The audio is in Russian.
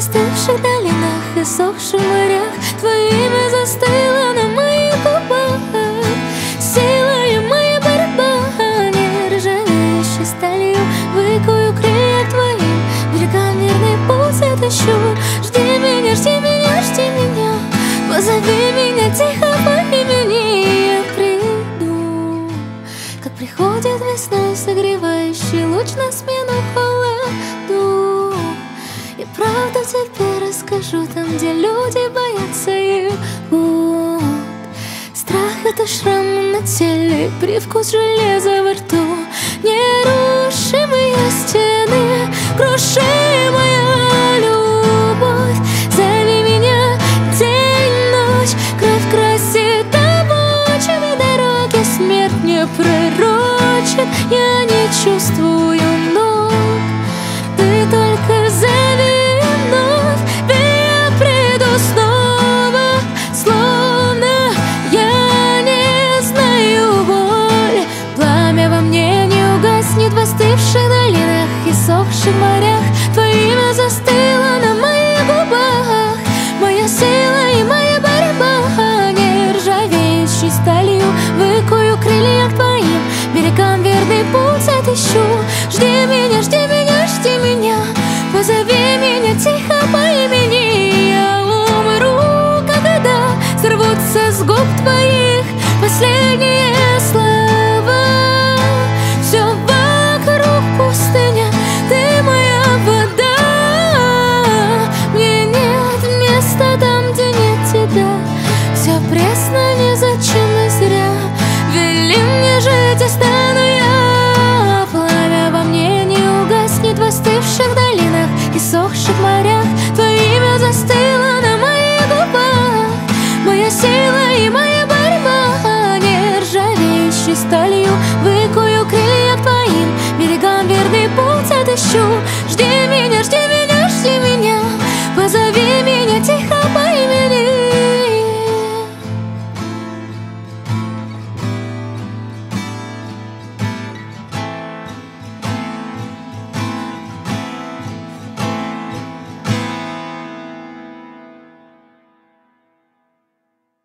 застывших долинах и сохших морях. Твое имя застыло на моих губах. Сила моя борьба, нержавеющей сталью выкую крылья твоим, берегам верный путь отыщу. Жди меня, жди меня, жди меня, позови меня тихо по имени, я приду. Как приходит весной согревающий луч на смену холоду, я правду тебе расскажу, там, где люди боятся его. Страх — это шрам на теле, привкус железа во рту, нерушимые стены, крушимая любовь. Зови меня день, ночь, кровь красит обочины дороги, смерть не пророчит, я не чувствую ног. Ты только зови вновь, ведь я приду снова, словно я не знаю боль. Пламя во мне не угаснет в остывших долинах и сохших морях. Твое имя застыло на моих губах. Моя сила и моя борьба, нержавеющей сталью выкую крылья к твоим, берегам верный путь отыщу. Жди меня, жди меня, жди меня, позови меня тихо по имени. Я умру, когда сорвутся с губ твоих последние слова. Все вокруг пустыня, ты моя вода. Мне нет места там, где нет тебя. Все пресно, не зачем и зря. Вели мне жить, и стану я. Пламя во мне не угаснет в остывших долинах и сохших морях. Твое имя застыло на моих губах. Моя сила и моя борьба, нержавеющей сталью выкую крылья к твоим, берегам верный путь отыщу. Жди